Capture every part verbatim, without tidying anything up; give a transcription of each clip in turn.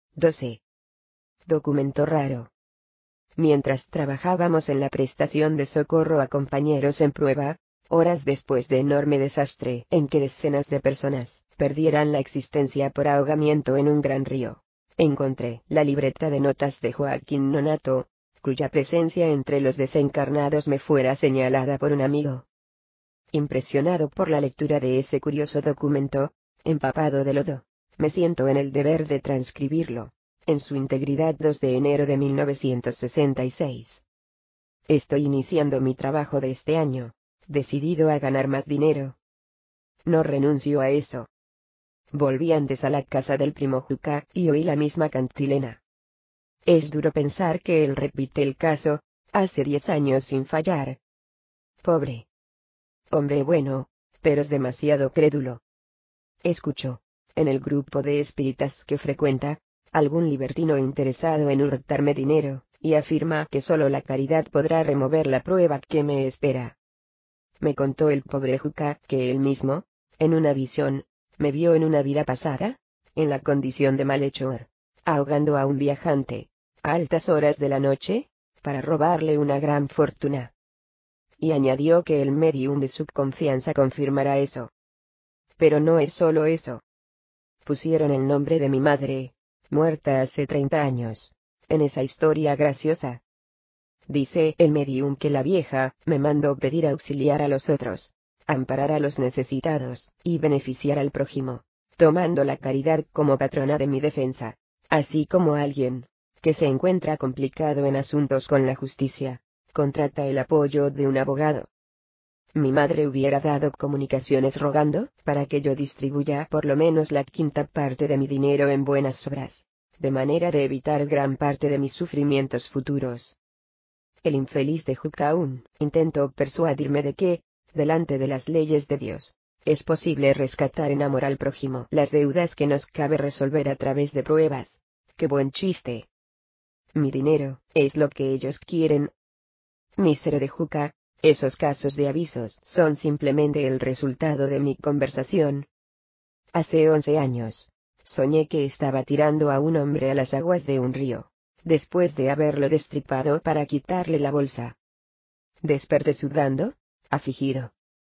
doce. Documento raro. Mientras trabajábamos en la prestación de socorro a compañeros en prueba, horas después de enorme desastre en que decenas de personas perdieran la existencia por ahogamiento en un gran río, encontré la libreta de notas de Joaquín Nonato, cuya presencia entre los desencarnados me fuera señalada por un amigo. Impresionado por la lectura de ese curioso documento, empapado de lodo, me siento en el deber de transcribirlo, en su integridad dos de enero de mil novecientos sesenta y seis. Estoy iniciando mi trabajo de este año, decidido a ganar más dinero. No renuncio a eso. Volví antes a la casa del primo Juca y oí la misma cantilena. Es duro pensar que él repite el caso, hace diez años sin fallar. Pobre hombre bueno, pero es demasiado crédulo. Escucho, en el grupo de espíritas que frecuenta, algún libertino interesado en hurtarme dinero, y afirma que solo la caridad podrá remover la prueba que me espera. Me contó el pobre Juca que él mismo, en una visión, me vio en una vida pasada, en la condición de malhechor, ahogando a un viajante, a altas horas de la noche, para robarle una gran fortuna. Y añadió que el medium de su confianza confirmará eso. Pero no es solo eso. Pusieron el nombre de mi madre, muerta hace treinta años, en esa historia graciosa. Dice el medium que la vieja me mandó pedir auxiliar a los otros, amparar a los necesitados, y beneficiar al prójimo, tomando la caridad como patrona de mi defensa, así como alguien, que se encuentra complicado en asuntos con la justicia, contrata el apoyo de un abogado. Mi madre hubiera dado comunicaciones rogando para que yo distribuya por lo menos la quinta parte de mi dinero en buenas obras, de manera de evitar gran parte de mis sufrimientos futuros. El infeliz de Juca aún intentó persuadirme de que, delante de las leyes de Dios, es posible rescatar en amor al prójimo las deudas que nos cabe resolver a través de pruebas. ¡Qué buen chiste! Mi dinero es lo que ellos quieren. Mísero de Juca, esos casos de avisos son simplemente el resultado de mi conversación. Hace once años, soñé que estaba tirando a un hombre a las aguas de un río, después de haberlo destripado para quitarle la bolsa. Desperté sudando, afligido.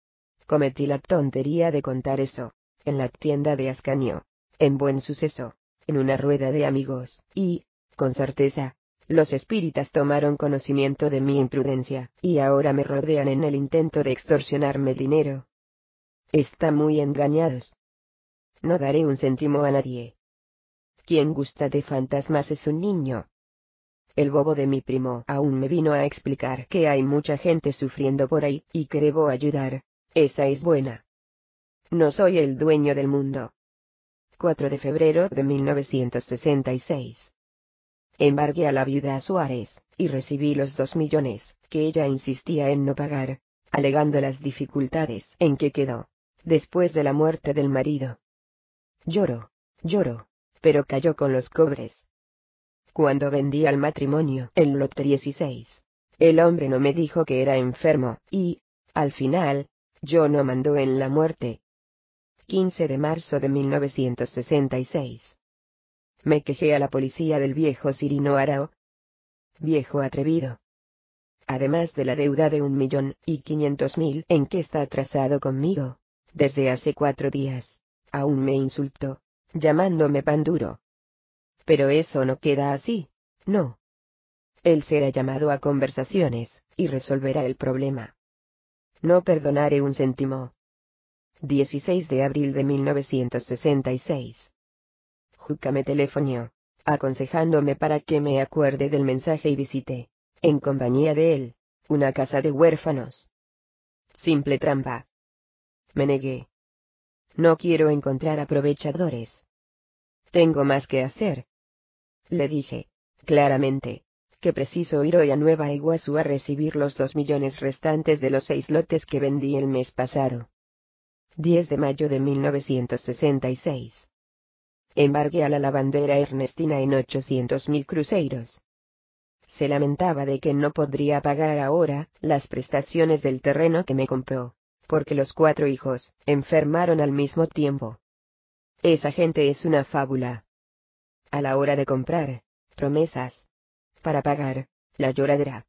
Cometí la tontería de contar eso, en la tienda de Ascanio, en Buen Suceso, en una rueda de amigos, y, con certeza, los espíritas tomaron conocimiento de mi imprudencia, y ahora me rodean en el intento de extorsionarme dinero. Están muy engañados. No daré un céntimo a nadie. Quien gusta de fantasmas es un niño. El bobo de mi primo aún me vino a explicar que hay mucha gente sufriendo por ahí, y que debo ayudar. Esa es buena. No soy el dueño del mundo. cuatro de febrero de mil novecientos sesenta y seis. Embargué a la viuda Suárez, y recibí los dos millones, que ella insistía en no pagar, alegando las dificultades en que quedó, después de la muerte del marido. Lloro, lloro, pero cayó con los cobres. Cuando vendí al matrimonio el lote dieciséis, el hombre no me dijo que era enfermo, y, al final, yo no mandó en la muerte. quince de marzo de mil novecientos sesenta y seis. Me quejé a la policía del viejo Cirino Arao. Viejo atrevido. Además de la deuda de un millón y quinientos mil en que está atrasado conmigo, desde hace cuatro días, aún me insultó, llamándome pan duro. Pero eso no queda así, no. Él será llamado a conversaciones, y resolverá el problema. No perdonaré un céntimo. dieciséis de abril de mil novecientos sesenta y seis. Juca me telefonió, aconsejándome para que me acuerde del mensaje y visite, en compañía de él, una casa de huérfanos. Simple trampa. Me negué. No quiero encontrar aprovechadores. Tengo más que hacer. Le dije, claramente, que preciso ir hoy a Nueva Iguazú a recibir los dos millones restantes de los seis lotes que vendí el mes pasado. diez de mayo de mil novecientos sesenta y seis. Embargué a la lavandera Ernestina en ochocientos mil cruceros. Se lamentaba de que no podría pagar ahora las prestaciones del terreno que me compró, porque los cuatro hijos enfermaron al mismo tiempo. Esa gente es una fábula. A la hora de comprar, promesas. Para pagar, la lloradera.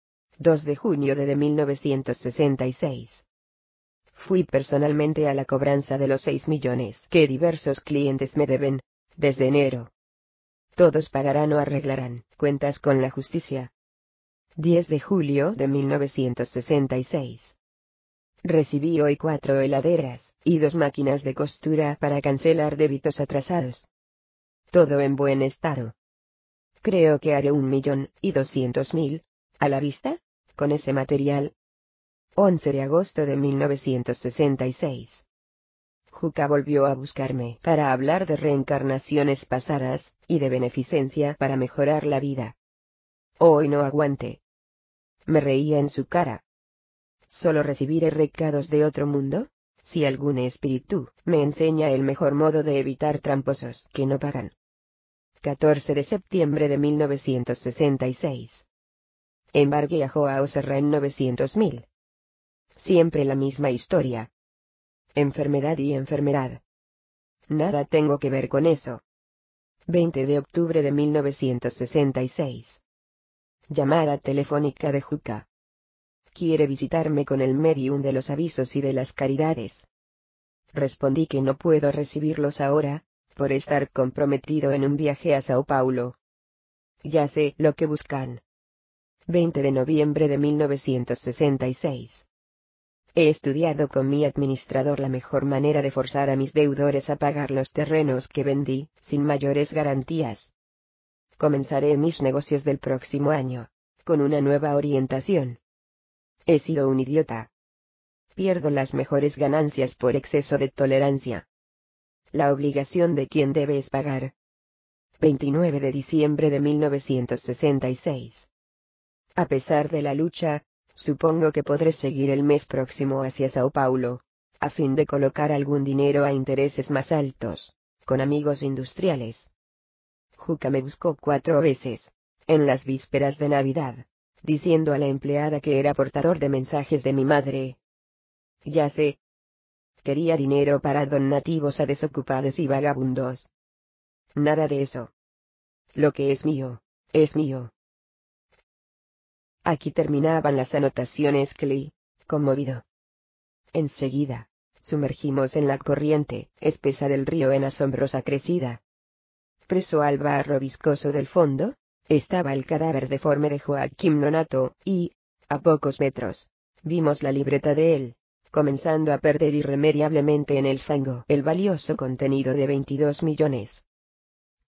dos de junio de mil novecientos sesenta y seis. Fui personalmente a la cobranza de los seis millones que diversos clientes me deben, desde enero. Todos pagarán o arreglarán cuentas con la justicia. diez de julio de mil novecientos sesenta y seis. Recibí hoy cuatro heladeras y dos máquinas de costura para cancelar débitos atrasados. Todo en buen estado. Creo que haré un millón y doscientos mil, a la vista, con ese material. once de agosto de mil novecientos sesenta y seis. Juca volvió a buscarme para hablar de reencarnaciones pasadas, y de beneficencia para mejorar la vida. Hoy no aguanté. Me reía en su cara. ¿Solo recibiré recados de otro mundo? Si algún espíritu me enseña el mejor modo de evitar tramposos que no pagan. catorce de septiembre de mil novecientos sesenta y seis. Embargué a Joao Serra en novecientos mil. Siempre la misma historia. Enfermedad y enfermedad. Nada tengo que ver con eso. veinte de octubre de mil novecientos sesenta y seis. Llamada telefónica de Juca. Quiere visitarme con el medium de los avisos y de las caridades. Respondí que no puedo recibirlos ahora, por estar comprometido en un viaje a Sao Paulo. Ya sé lo que buscan. veinte de noviembre de mil novecientos sesenta y seis. He estudiado con mi administrador la mejor manera de forzar a mis deudores a pagar los terrenos que vendí, sin mayores garantías. Comenzaré mis negocios del próximo año, con una nueva orientación. He sido un idiota. Pierdo las mejores ganancias por exceso de tolerancia. La obligación de quien debe es pagar. veintinueve de diciembre de mil novecientos sesenta y seis. A pesar de la lucha, supongo que podré seguir el mes próximo hacia Sao Paulo, a fin de colocar algún dinero a intereses más altos, con amigos industriales. Juca me buscó cuatro veces, en las vísperas de Navidad, diciendo a la empleada que era portador de mensajes de mi madre. Ya sé. Quería dinero para donativos a desocupados y vagabundos. Nada de eso. Lo que es mío, es mío. Aquí terminaban las anotaciones que leí, conmovido. Enseguida, sumergimos en la corriente espesa del río en asombrosa crecida. Preso al barro viscoso del fondo, estaba el cadáver deforme de Joaquim Nonato, y, a pocos metros, vimos la libreta de él, comenzando a perder irremediablemente en el fango el valioso contenido de veintidós millones.